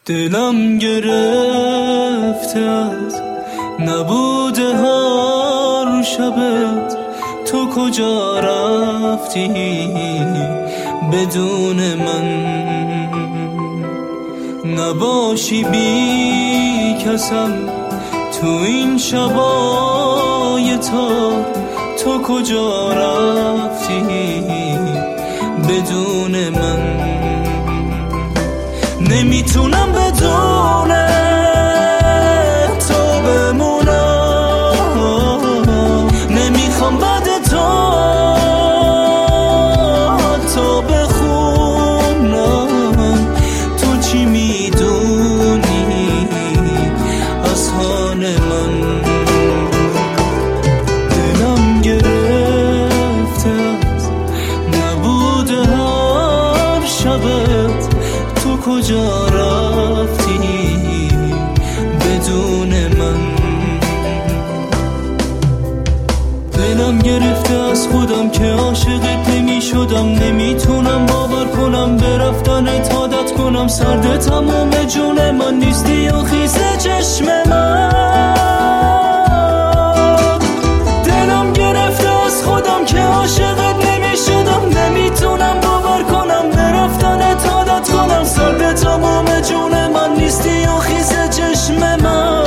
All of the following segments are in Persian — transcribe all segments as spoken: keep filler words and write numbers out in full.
دلم گرفته از نبود هر شبت، تو کجا رفتی بدون من؟ نباشی بی کسم تو این شبای تار، تو کجا رفتی بدون من؟ نمیتونم بدون تو بمونم، نمیخوام بعد تو تو بخونم. تو چی میدونی از حال من؟ دلم گرفته از نبود هر شبت، تو کجا رفتی بدون من؟ دلم گرفته از خودم که عاشقت نمی شدم، نمیتونم باور کنم به رفتنت عادت کنم. سرد تمام جون من نیستی یا خیس چشم من. دلم گرفته از خودم که عاشقت نمی شدم، نمیتونم باور کنم به رفتنت عادت کنم. سرد تمام جون من نیستی یا خیس چشم من.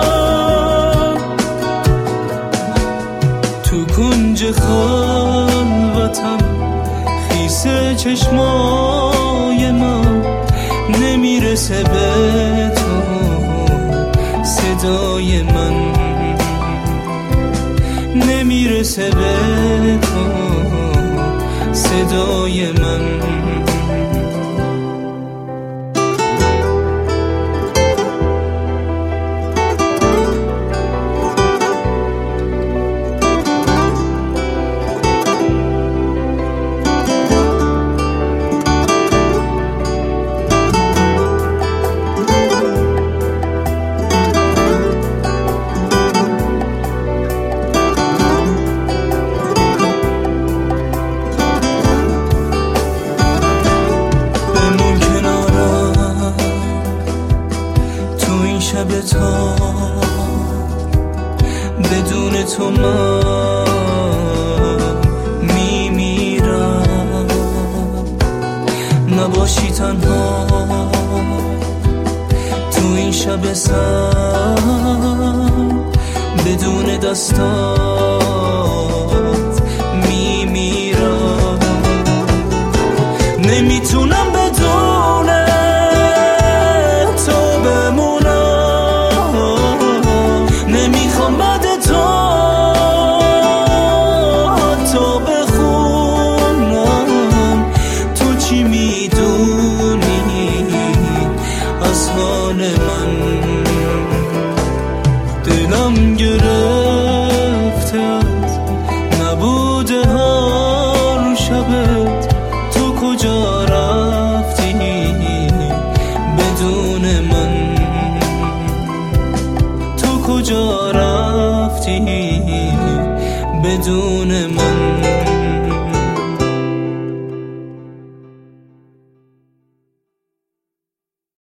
تو کنج خلوتم خیس چشمای من، نمیرسه به تو صدای من، نمیرسه به تو صدای من. شب تا بدون تو من میمیرم. نباشی تنها تو این شب سر، بدون دستات میمیرم. نمیتونم بدون تو بمونم، نمیخوام بعد تو تو بخونم. تو چی میدونی از حال من؟ دلم گرفته از نبود هر شبت، تو کجا رفتی بدون من؟ تو کجا رفتی بدون من؟